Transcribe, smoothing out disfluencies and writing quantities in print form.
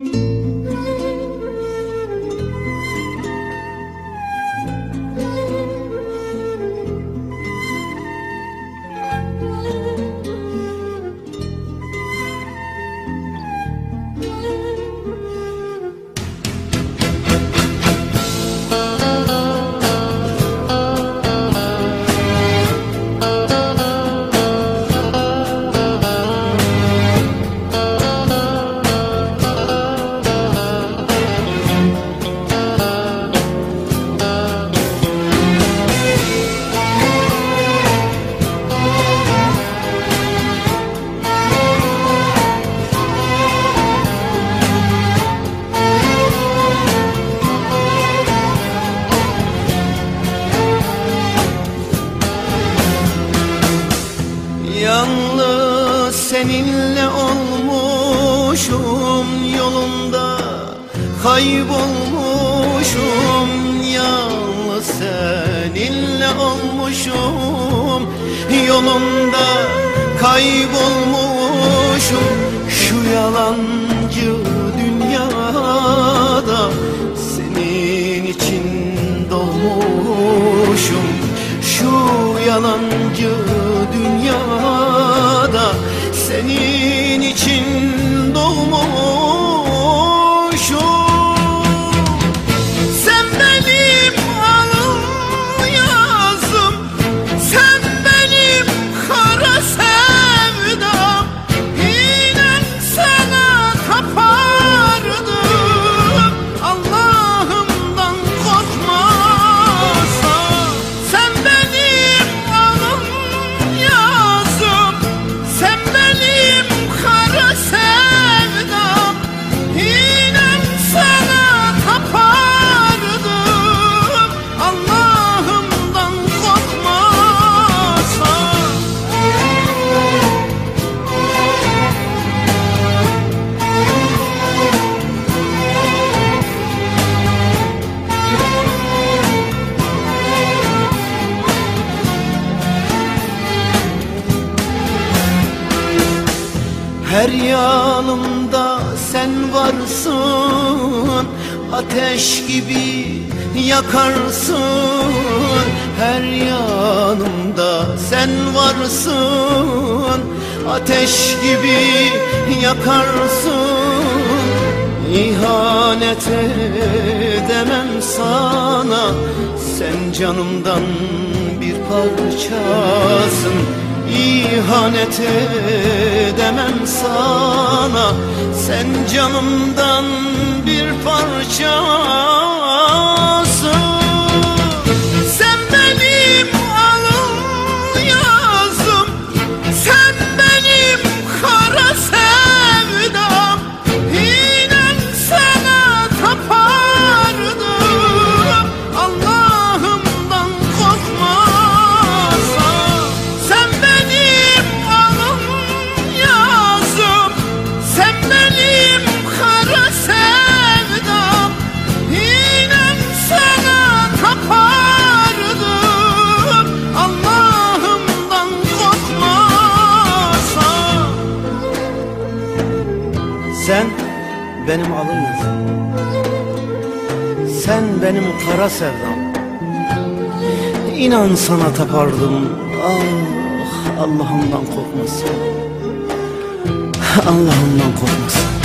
Yalnız seninle olmuşum, yolunda kaybolmuşum. Yalnız seninle olmuşum, yolunda kaybolmuşum. Şu yalancı dünyada senin için doğmuşum. Şu yalancı dünyada senin için doğmuşum. Sen benim alın yazım, sen benim kara sevdam. İnan sana tapardım, Allah'ımdan korkmazsan. Sen benim alın yazım, sen benim kara sevdam. İnan sana tapardım, Allah'ımdan korkmazsan. Her yanımda sen varsın, ateş gibi yakarsın. Her yanımda sen varsın, ateş gibi yakarsın. İhanet edemem sana, sen canımdan bir parçasın. İhanet edemem sana, sen canımdan bir parçasın. Sen benim alın yazım, sen benim kara sevdam. İnan sana tapardım, Allah'ımdan korkmazsan. Sen benim alın yazım, sen benim kara sevdam. İnan sana tapardım, Allah'ımdan korkmazsan. Sen benim alın yazım, sen benim kara sevdam. İnan sana tapardım, ah Allah'ımdan korkmasın, Allah'ımdan korkmasın.